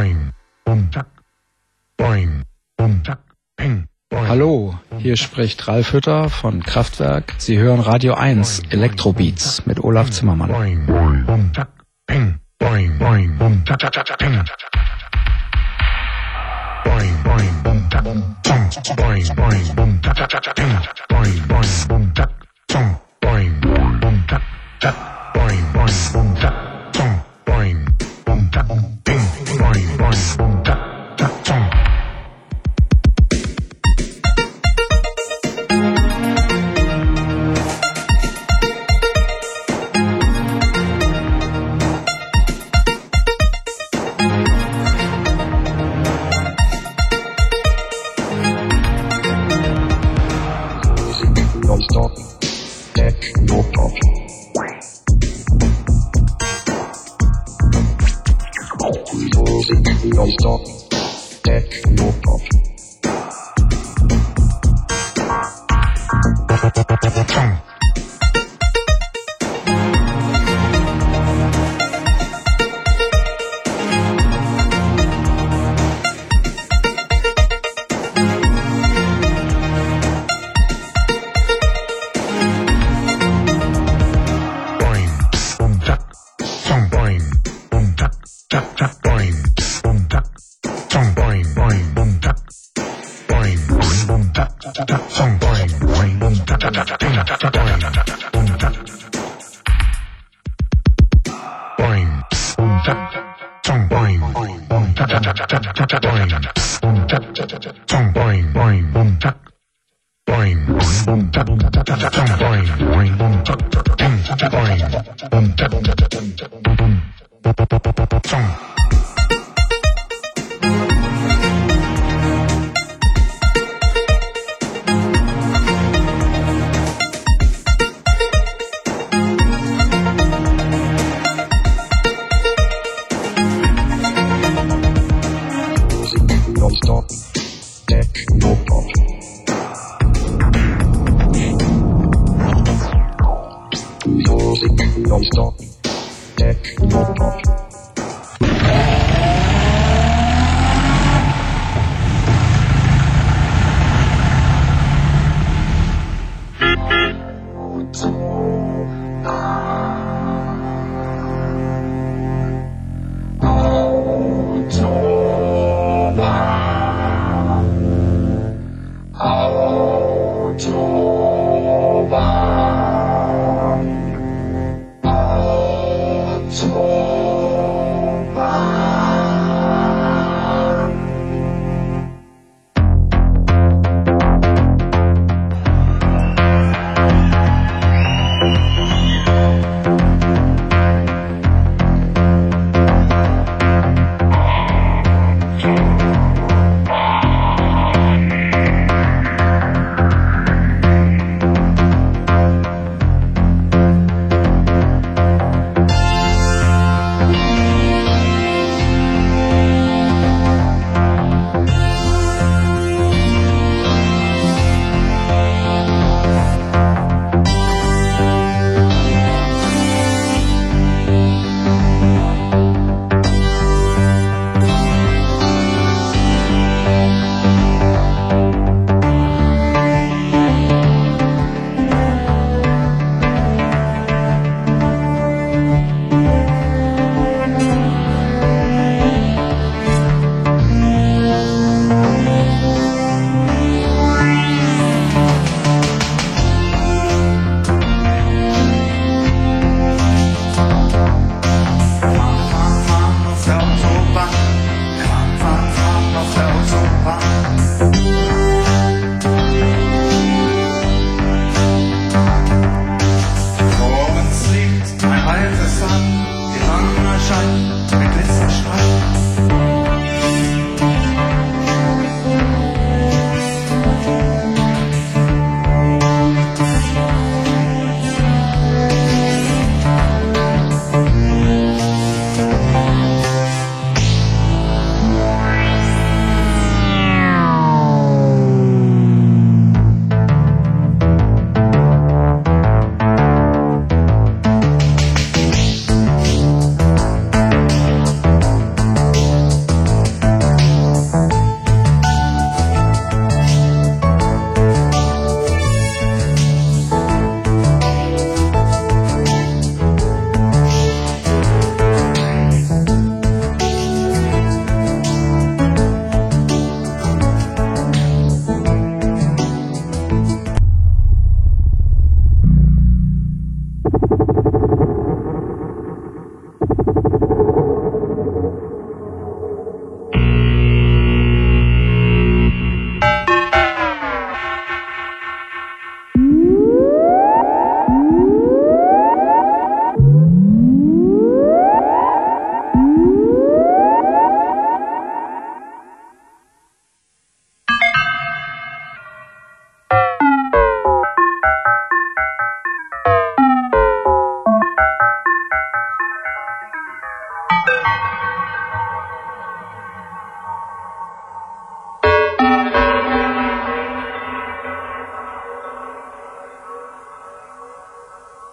Hallo, hier spricht Ralf Hütter von Kraftwerk. Sie hören Radio 1 Elektrobeats mit Olaf Zimmermann.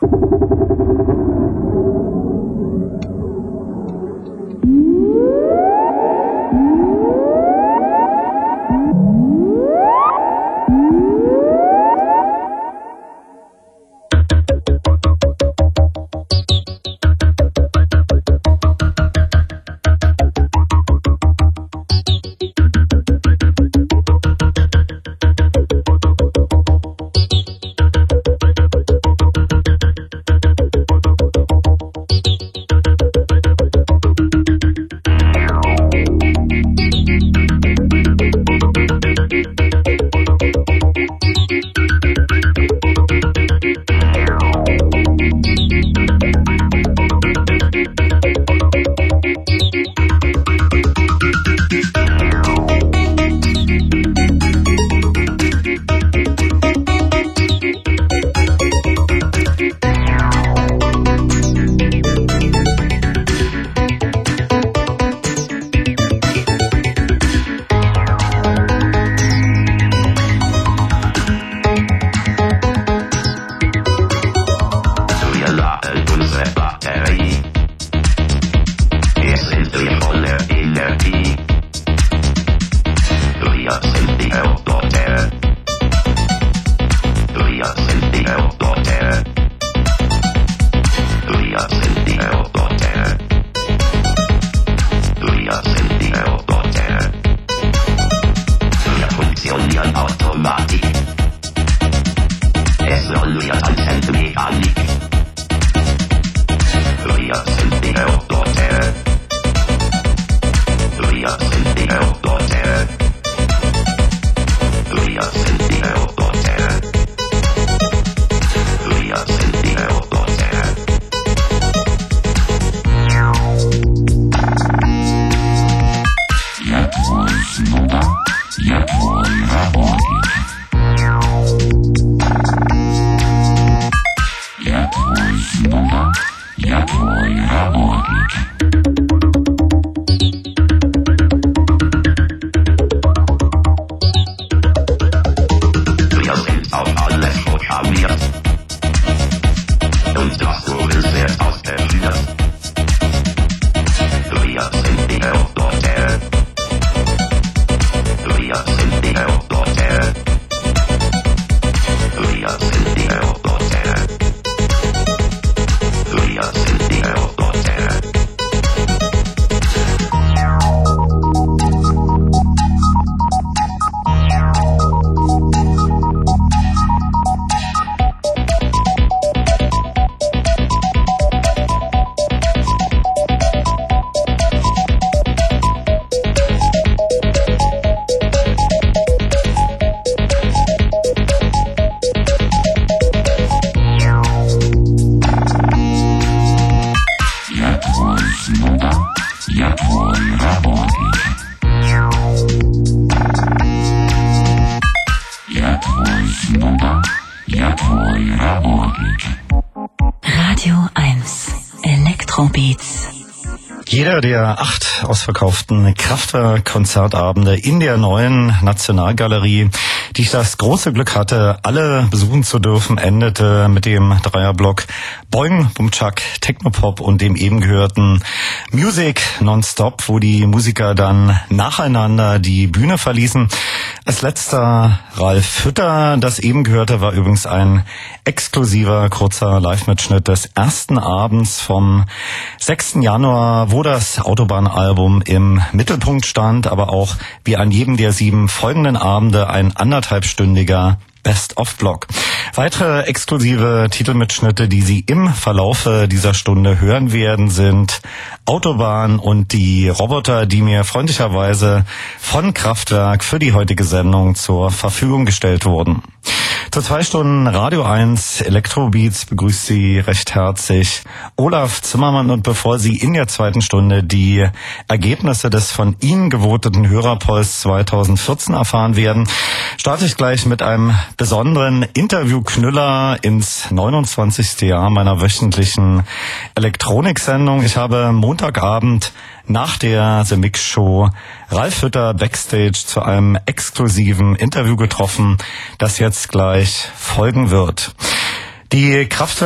Jeder der 8 ausverkauften Kraftwerk-Konzertabende in der neuen Nationalgalerie, die ich das große Glück hatte, alle besuchen zu dürfen, endete mit dem Dreierblock Boing, Bumchak, Technopop und dem eben gehörten Music Nonstop, wo die Musiker dann nacheinander die Bühne verließen. Als letzter Ralf Hütter. Das eben gehörte war übrigens ein exklusiver kurzer Live-Mitschnitt des ersten Abends vom 6. Januar, wo das Autobahnalbum im Mittelpunkt stand, aber auch wie an jedem der 7 folgenden Abende ein 1,5-stündiger Best-of-Block. Weitere exklusive Titelmitschnitte, die Sie im Verlaufe dieser Stunde hören werden, sind Autobahn und die Roboter, die mir freundlicherweise von Kraftwerk für die heutige Sendung zur Verfügung gestellt wurden. Zu 2 Stunden Radio 1 Elektrobeats begrüßt Sie recht herzlich Olaf Zimmermann, und bevor Sie in der 2. Stunde die Ergebnisse des von Ihnen gevoteten Hörerpolls 2014 erfahren werden, starte ich gleich mit einem besonderen Interviewknüller ins 29. Jahr meiner wöchentlichen Elektroniksendung. Ich habe Montagabend nach der The Mix Show Ralf Hütter backstage zu einem exklusiven Interview getroffen, das jetzt gleich folgen wird. Die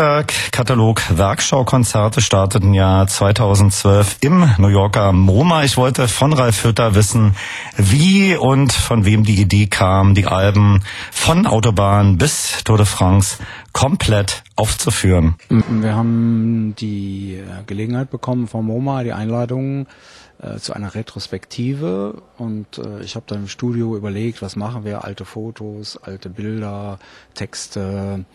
Kraftwerk-Katalog-Werkschau-Konzerte starteten ja 2012 im New Yorker MoMA. Ich wollte von Ralf Hütter wissen, wie und von wem die Idee kam, die Alben von Autobahn bis Tour de France komplett aufzuführen. Wir haben die Gelegenheit bekommen vom MoMA, die Einladung zu einer Retrospektive, und ich habe dann im Studio überlegt, was machen wir, alte Fotos, alte Bilder, Texte,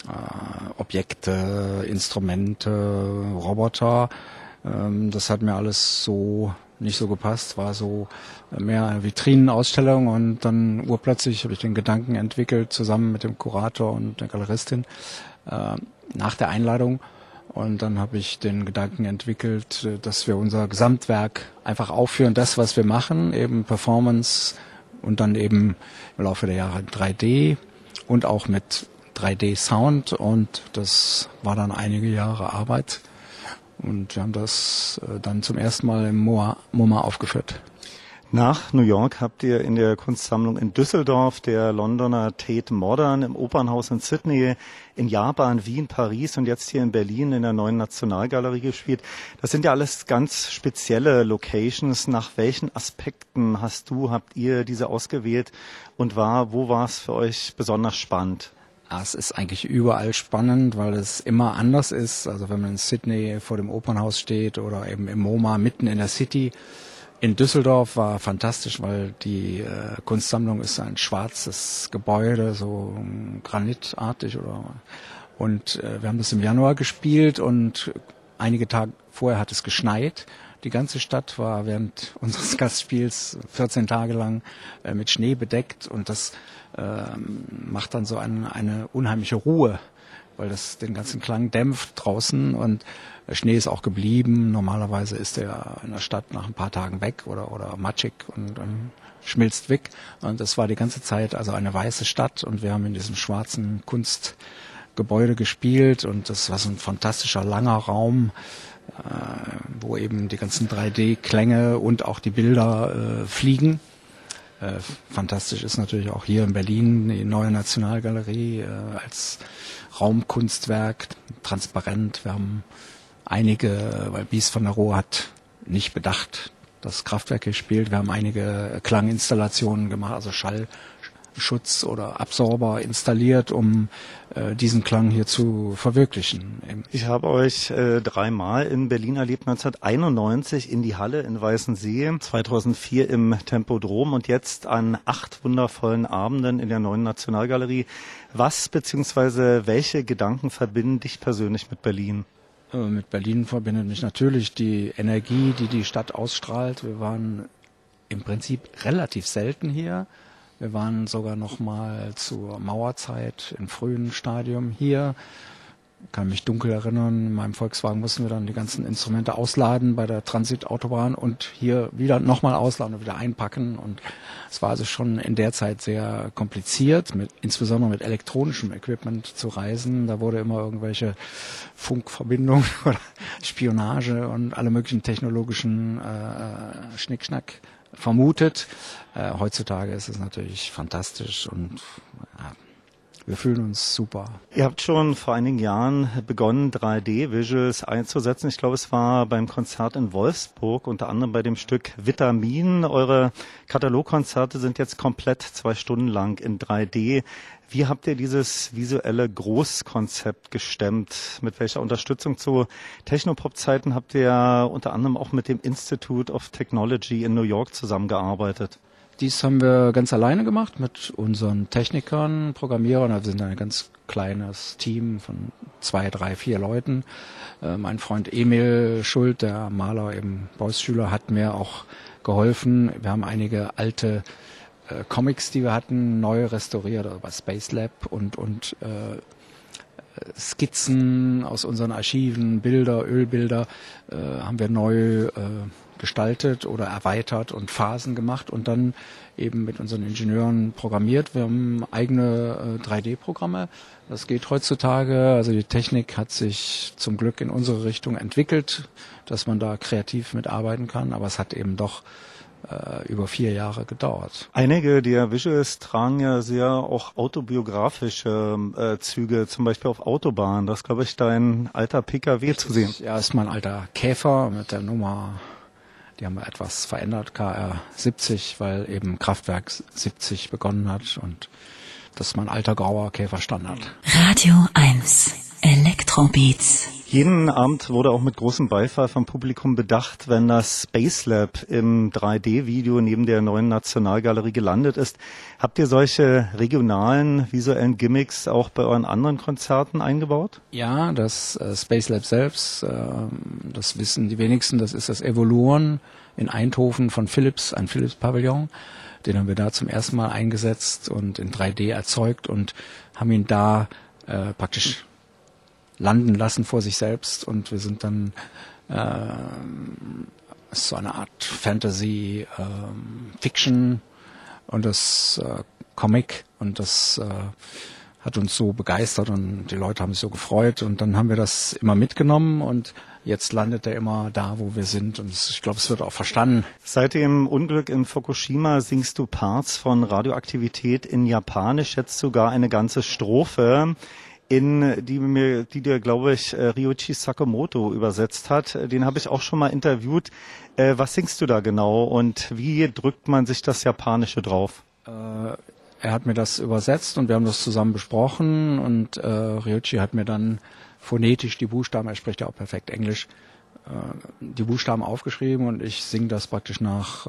Objekte, Instrumente, Roboter. Das hat mir alles so nicht so gepasst, war so mehr eine Vitrinenausstellung, und dann urplötzlich habe ich den Gedanken entwickelt, zusammen mit dem Kurator und der Galeristin, nach der Einladung. Und dann habe ich den Gedanken entwickelt, dass wir unser Gesamtwerk einfach aufführen, das, was wir machen, eben Performance und dann eben im Laufe der Jahre 3D und auch mit 3D-Sound, und das war dann einige Jahre Arbeit, und wir haben das dann zum ersten Mal im MoMA aufgeführt. Nach New York habt ihr in der Kunstsammlung in Düsseldorf, der Londoner Tate Modern, im Opernhaus in Sydney, in Japan, Wien, Paris und jetzt hier in Berlin in der Neuen Nationalgalerie gespielt. Das sind ja alles ganz spezielle Locations. Nach welchen Aspekten habt ihr diese ausgewählt, und wo war es für euch besonders spannend? Es ist eigentlich überall spannend, weil es immer anders ist. Also wenn man in Sydney vor dem Opernhaus steht oder eben im MoMA mitten in der City. In Düsseldorf war fantastisch, weil die Kunstsammlung ist ein schwarzes Gebäude, so granitartig und wir haben das im Januar gespielt, und einige Tage vorher hat es geschneit. Die ganze Stadt war während unseres Gastspiels 14 Tage lang mit Schnee bedeckt, und das macht dann so eine unheimliche Ruhe, weil das den ganzen Klang dämpft draußen, und der Schnee ist auch geblieben. Normalerweise ist der in der Stadt nach ein paar Tagen weg oder matschig und dann schmilzt weg. Und das war die ganze Zeit also eine weiße Stadt, und wir haben in diesem schwarzen Kunstgebäude gespielt, und das war so ein fantastischer langer Raum, wo eben die ganzen 3D-Klänge und auch die Bilder fliegen. Fantastisch ist natürlich auch hier in Berlin die Neue Nationalgalerie als Raumkunstwerk, transparent. Wir haben einige, weil Bies van der Rohe hat nicht bedacht, dass Kraftwerk hier spielt. Wir haben einige Klanginstallationen gemacht, also Schallschutz oder Absorber installiert, um diesen Klang hier zu verwirklichen. Ich habe euch 3-mal in Berlin erlebt, 1991 in die Halle in Weißensee, 2004 im Tempodrom und jetzt an 8 wundervollen Abenden in der Neuen Nationalgalerie. Was bzw. welche Gedanken verbinden dich persönlich mit Berlin? Mit Berlin verbindet mich natürlich die Energie, die die Stadt ausstrahlt. Wir waren im Prinzip relativ selten hier. Wir waren sogar noch mal zur Mauerzeit im frühen Stadium hier. Ich kann mich dunkel erinnern, in meinem Volkswagen mussten wir dann die ganzen Instrumente ausladen bei der Transitautobahn und hier wieder nochmal ausladen und wieder einpacken. Und es war also schon in der Zeit sehr kompliziert, insbesondere mit elektronischem Equipment zu reisen. Da wurde immer irgendwelche Funkverbindungen oder Spionage und alle möglichen technologischen Schnickschnack vermutet. Heutzutage ist es natürlich fantastisch und wir fühlen uns super. Ihr habt schon vor einigen Jahren begonnen, 3D-Visuals einzusetzen. Ich glaube, es war beim Konzert in Wolfsburg, unter anderem bei dem Stück Vitamin. Eure Katalogkonzerte sind jetzt komplett 2 Stunden lang in 3D. Wie habt ihr dieses visuelle Großkonzept gestemmt? Mit welcher Unterstützung? Zu Technopop-Zeiten habt ihr unter anderem auch mit dem Institute of Technology in New York zusammengearbeitet. Dies haben wir ganz alleine gemacht mit unseren Technikern, Programmierern. Wir sind ein ganz kleines Team von 2, 3, 4 Leuten. Mein Freund Emil Schuld, der Maler, eben Beuys-Schüler, hat mir auch geholfen. Wir haben einige alte Comics, die wir hatten, neu restauriert, also bei Space Lab und Skizzen aus unseren Archiven, Bilder, Ölbilder, haben wir neu gestaltet oder erweitert und Phasen gemacht und dann eben mit unseren Ingenieuren programmiert. Wir haben eigene 3D-Programme. Das geht heutzutage. Also die Technik hat sich zum Glück in unsere Richtung entwickelt, dass man da kreativ mitarbeiten kann. Aber es hat eben doch über 4 Jahre gedauert. Einige der Visuals tragen ja sehr auch autobiografische Züge, zum Beispiel auf Autobahnen. Das ist, glaube ich, dein alter PKW zu sehen. Ja, ist mein alter Käfer mit der Nummer, die haben wir etwas verändert, KR 70, weil eben Kraftwerk 70 begonnen hat und das ist mein alter grauer Käfer Standard. Radio 1 Elektrobeats. Jeden Abend wurde auch mit großem Beifall vom Publikum bedacht, wenn das Space Lab im 3D-Video neben der neuen Nationalgalerie gelandet ist. Habt ihr solche regionalen visuellen Gimmicks auch bei euren anderen Konzerten eingebaut? Ja, das Space Lab selbst, das wissen die wenigsten, das ist das Evoluon in Eindhoven von Philips, ein Philips-Pavillon. Den haben wir da zum ersten Mal eingesetzt und in 3D erzeugt und haben ihn da praktisch landen lassen vor sich selbst und wir sind dann so eine Art Fantasy, Fiction und das Comic und das hat uns so begeistert und die Leute haben sich so gefreut und dann haben wir das immer mitgenommen und jetzt landet er immer da, wo wir sind und ich glaube, es wird auch verstanden. Seit dem Unglück in Fukushima singst du Parts von Radioaktivität in Japanisch, jetzt sogar eine ganze Strophe, die dir, glaube ich, Ryuichi Sakamoto übersetzt hat. Den habe ich auch schon mal interviewt. Was singst du da genau und wie drückt man sich das Japanische drauf? Er hat mir das übersetzt und wir haben das zusammen besprochen und Ryuichi hat mir dann phonetisch die Buchstaben, er spricht ja auch perfekt Englisch, die Buchstaben aufgeschrieben und ich singe das praktisch nach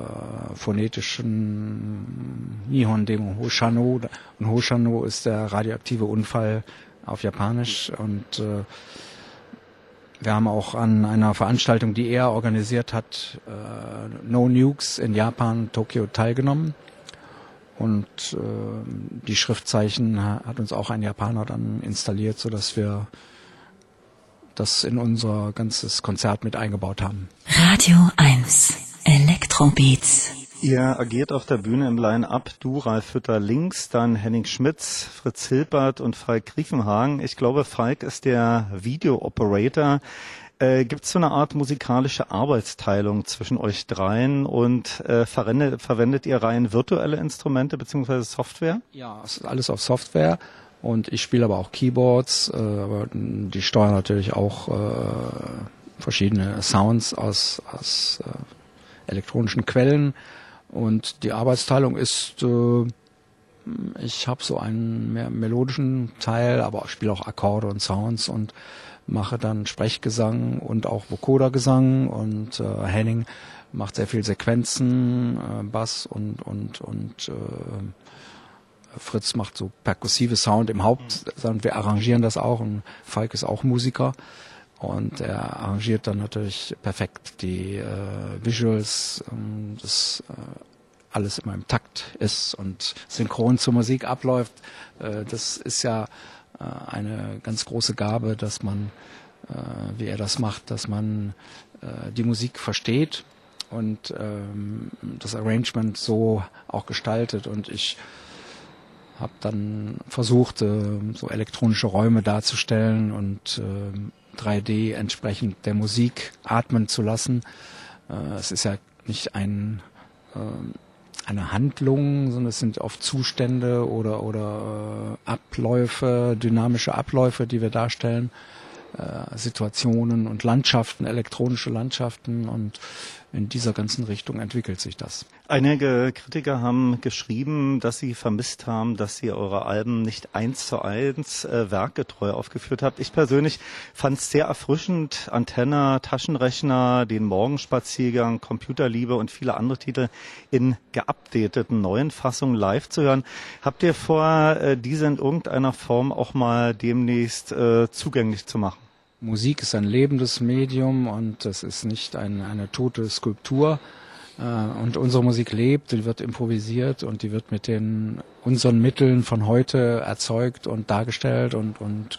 phonetischen Nihon Demo Hoshano und Hoshano ist der radioaktive Unfall auf Japanisch und wir haben auch an einer Veranstaltung, die er organisiert hat, No Nukes in Japan, Tokio teilgenommen und die Schriftzeichen hat uns auch ein Japaner dann installiert, sodass wir das in unser ganzes Konzert mit eingebaut haben. Radio 1 Elektrobeats. Ihr agiert auf der Bühne im Line-Up, du, Ralf Hütter links, dann Henning Schmitz, Fritz Hilbert und Falk Griefenhagen. Ich glaube, Falk ist der Video-Operator. Gibt es so eine Art musikalische Arbeitsteilung zwischen euch dreien und verwendet ihr rein virtuelle Instrumente bzw. Software? Ja, es ist alles auf Software. Und ich spiele aber auch Keyboards, aber die steuern natürlich auch verschiedene Sounds aus elektronischen Quellen. Und die Arbeitsteilung ist, ich habe so einen mehr melodischen Teil, aber ich spiele auch Akkorde und Sounds und mache dann Sprechgesang und auch Vocodergesang. Und Henning macht sehr viel Sequenzen, Bass und Fritz macht so perkussive Sound im Hauptsound. Wir arrangieren das auch und Falk ist auch Musiker und er arrangiert dann natürlich perfekt die Visuals, dass alles immer im Takt ist und synchron zur Musik abläuft. Das ist ja eine ganz große Gabe, dass man, wie er das macht, dass man die Musik versteht und das Arrangement so auch gestaltet und ich habe dann versucht, so elektronische Räume darzustellen und 3D entsprechend der Musik atmen zu lassen. Es ist ja nicht eine Handlung, sondern es sind oft Zustände oder Abläufe, dynamische Abläufe, die wir darstellen, Situationen und Landschaften, elektronische Landschaften und in dieser ganzen Richtung entwickelt sich das. Einige Kritiker haben geschrieben, dass sie vermisst haben, dass ihr eure Alben nicht 1:1 werkgetreu aufgeführt habt. Ich persönlich fand es sehr erfrischend, Antenna, Taschenrechner, den Morgenspaziergang, Computerliebe und viele andere Titel in geupdateten neuen Fassungen live zu hören. Habt ihr vor, diese in irgendeiner Form auch mal demnächst zugänglich zu machen? Musik ist ein lebendes Medium und es ist nicht eine tote Skulptur. Und unsere Musik lebt, die wird improvisiert und die wird mit unseren Mitteln von heute erzeugt und dargestellt und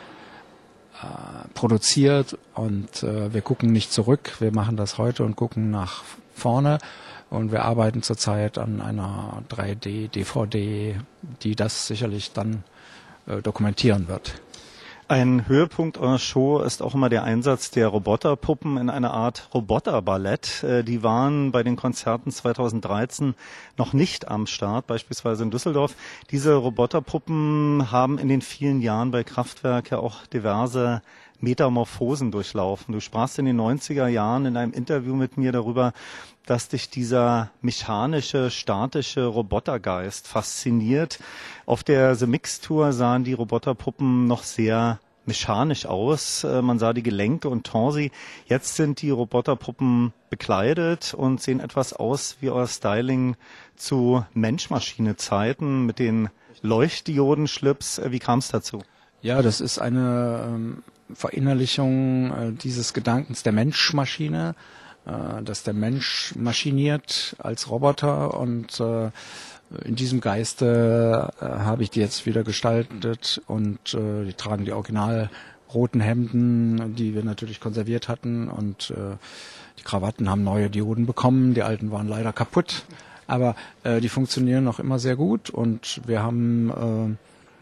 produziert. Und wir gucken nicht zurück, wir machen das heute und gucken nach vorne. Und wir arbeiten zurzeit an einer 3D-DVD, die das sicherlich dann dokumentieren wird. Ein Höhepunkt eurer Show ist auch immer der Einsatz der Roboterpuppen in einer Art Roboterballett. Die waren bei den Konzerten 2013 noch nicht am Start, beispielsweise in Düsseldorf. Diese Roboterpuppen haben in den vielen Jahren bei Kraftwerk ja auch diverse Metamorphosen durchlaufen. Du sprachst in den 90er Jahren in einem Interview mit mir darüber, dass dich dieser mechanische, statische Robotergeist fasziniert. Auf der The Mix Tour sahen die Roboterpuppen noch sehr mechanisch aus. Man sah die Gelenke und Torsi. Jetzt sind die Roboterpuppen bekleidet und sehen etwas aus wie euer Styling zu Mensch-Maschine-Zeiten mit den Leuchtdiodenschlips. Wie kam es dazu? Ja, das ist eine Verinnerlichung dieses Gedankens der Mensch-Maschine, dass der Mensch maschiniert als Roboter, und in diesem Geiste habe ich die jetzt wieder gestaltet, und die tragen die original roten Hemden, die wir natürlich konserviert hatten, und die Krawatten haben neue Dioden bekommen, die alten waren leider kaputt, aber die funktionieren noch immer sehr gut, und wir haben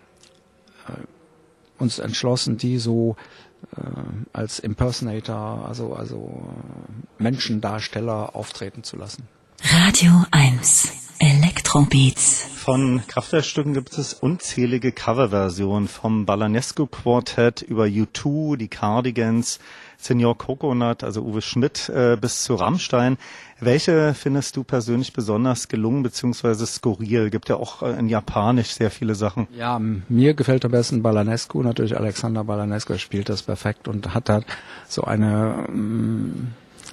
uns entschlossen, die so als Impersonator, also Menschendarsteller auftreten zu lassen. Radio 1 Elektrobeats. Von Kraftwerkstücken gibt es unzählige Coverversionen, vom Balanescu Quartett über U2, die Cardigans, Senior Coconut, also Uwe Schmidt, bis zu Rammstein. Welche findest du persönlich besonders gelungen bzw. skurril? Gibt ja auch in Japanisch sehr viele Sachen. Ja, mir gefällt am besten Balanescu, natürlich Alexander Balanescu spielt das perfekt und hat da so einen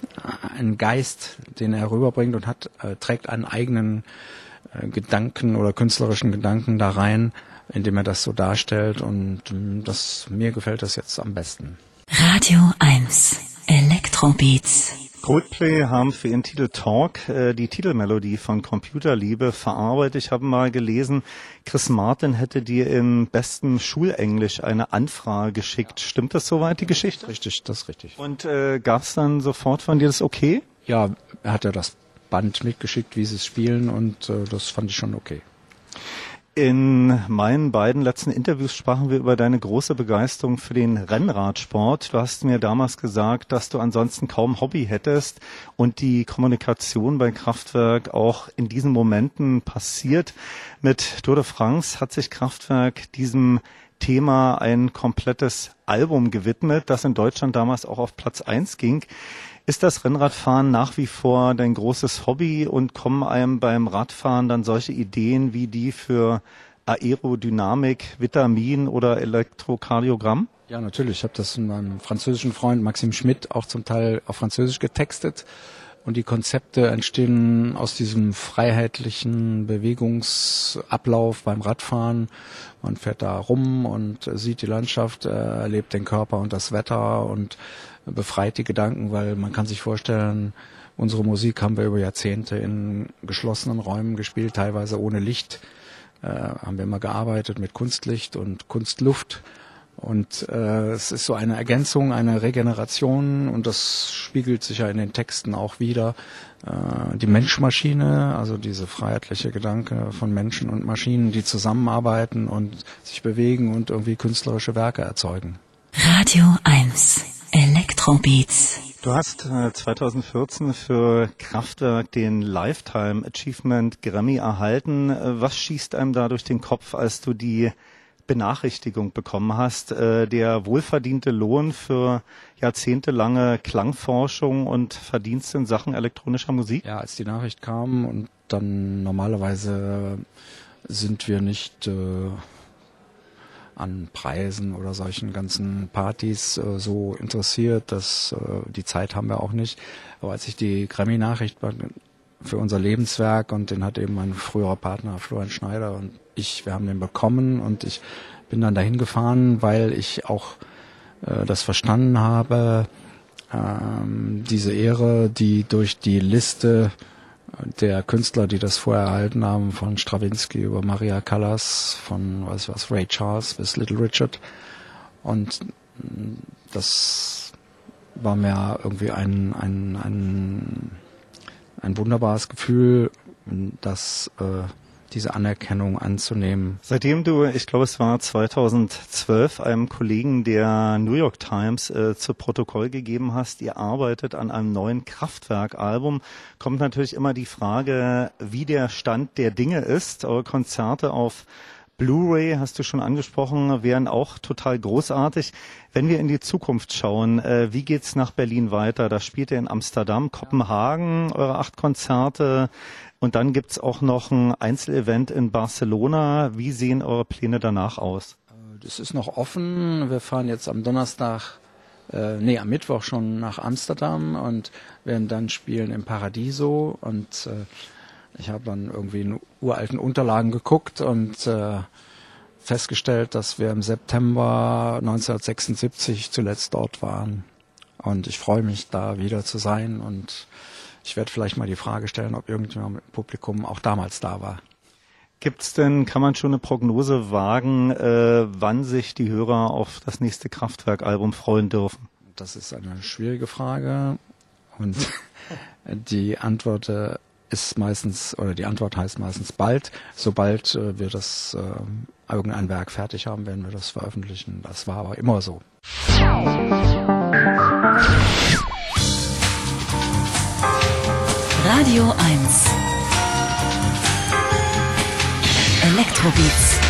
Geist, den er rüberbringt, und trägt einen eigenen Gedanken oder künstlerischen Gedanken da rein, indem er das so darstellt, und mir gefällt das jetzt am besten. Radio 1 Elektrobeats. Coldplay haben für ihren Titel Talk die Titelmelodie von Computerliebe verarbeitet. Ich habe mal gelesen, Chris Martin hätte dir im besten Schulenglisch eine Anfrage geschickt. Stimmt das soweit, die Geschichte? Richtig, das ist richtig. Und gab es dann sofort von dir das okay? Ja, er hat ja das Band mitgeschickt, wie sie es spielen, und das fand ich schon okay. In meinen beiden letzten Interviews sprachen wir über deine große Begeisterung für den Rennradsport. Du hast mir damals gesagt, dass du ansonsten kaum Hobby hättest und die Kommunikation bei Kraftwerk auch in diesen Momenten passiert. Mit Tour de France hat sich Kraftwerk diesem Thema ein komplettes Album gewidmet, das in Deutschland damals auch auf Platz 1 ging. Ist das Rennradfahren nach wie vor dein großes Hobby, und kommen einem beim Radfahren dann solche Ideen wie die für Aerodynamik, Vitamin oder Elektrokardiogramm? Ja, natürlich. Ich habe das mit meinem französischen Freund Maxim Schmidt auch zum Teil auf Französisch getextet. Und die Konzepte entstehen aus diesem freiheitlichen Bewegungsablauf beim Radfahren. Man fährt da rum und sieht die Landschaft, erlebt den Körper und das Wetter und befreit die Gedanken, weil man kann sich vorstellen, unsere Musik haben wir über Jahrzehnte in geschlossenen Räumen gespielt, teilweise ohne Licht. Haben wir immer gearbeitet mit Kunstlicht und Kunstluft. Und es ist so eine Ergänzung, eine Regeneration, und das spiegelt sich ja in den Texten auch wieder. Die Mensch-Maschine, also diese freiheitliche Gedanke von Menschen und Maschinen, die zusammenarbeiten und sich bewegen und irgendwie künstlerische Werke erzeugen. Radio 1 Elektrobeats. Du hast 2014 für Kraftwerk den Lifetime Achievement Grammy erhalten. Was schießt einem da durch den Kopf, als du die Benachrichtigung bekommen hast? Der wohlverdiente Lohn für jahrzehntelange Klangforschung und Verdienste in Sachen elektronischer Musik? Ja, als die Nachricht kam, und dann normalerweise sind wir nicht an Preisen oder solchen ganzen Partys so interessiert, dass die Zeit haben wir auch nicht. Aber als ich die Grammy-Nachricht für unser Lebenswerk, und den hat eben mein früherer Partner Florian Schneider und wir haben den bekommen, und ich bin dann dahin gefahren, weil ich auch das verstanden habe, diese Ehre, die durch die Liste der Künstler, die das vorher erhalten haben, von Stravinsky über Maria Callas, von Ray Charles bis Little Richard, und das war mir irgendwie ein wunderbares Gefühl, dass diese Anerkennung anzunehmen. Seitdem du, ich glaube es war 2012, einem Kollegen der New York Times zu Protokoll gegeben hast, ihr arbeitet an einem neuen Kraftwerk-Album, kommt natürlich immer die Frage, wie der Stand der Dinge ist. Eure Konzerte auf Blu-ray, hast du schon angesprochen, wären auch total großartig. Wenn wir in die Zukunft schauen, wie geht's nach Berlin weiter? Da spielt ihr in Amsterdam, Kopenhagen, eure 8 Konzerte. Und dann gibt's auch noch ein Einzelevent in Barcelona. Wie sehen eure Pläne danach aus? Das ist noch offen. Wir fahren jetzt am am Mittwoch schon nach Amsterdam und werden dann spielen im Paradiso. Und ich habe dann irgendwie in uralten Unterlagen geguckt und festgestellt, dass wir im September 1976 zuletzt dort waren. Und ich freue mich, da wieder zu sein, und ich werde vielleicht mal die Frage stellen, ob irgendjemand im Publikum auch damals da war. Gibt's denn, kann man schon eine Prognose wagen, wann sich die Hörer auf das nächste Kraftwerk-Album freuen dürfen? Das ist eine schwierige Frage, und die Antwort heißt meistens bald. Sobald wir das irgendein Werk fertig haben, werden wir das veröffentlichen. Das war aber immer so. Radio 1 Elektrobeats.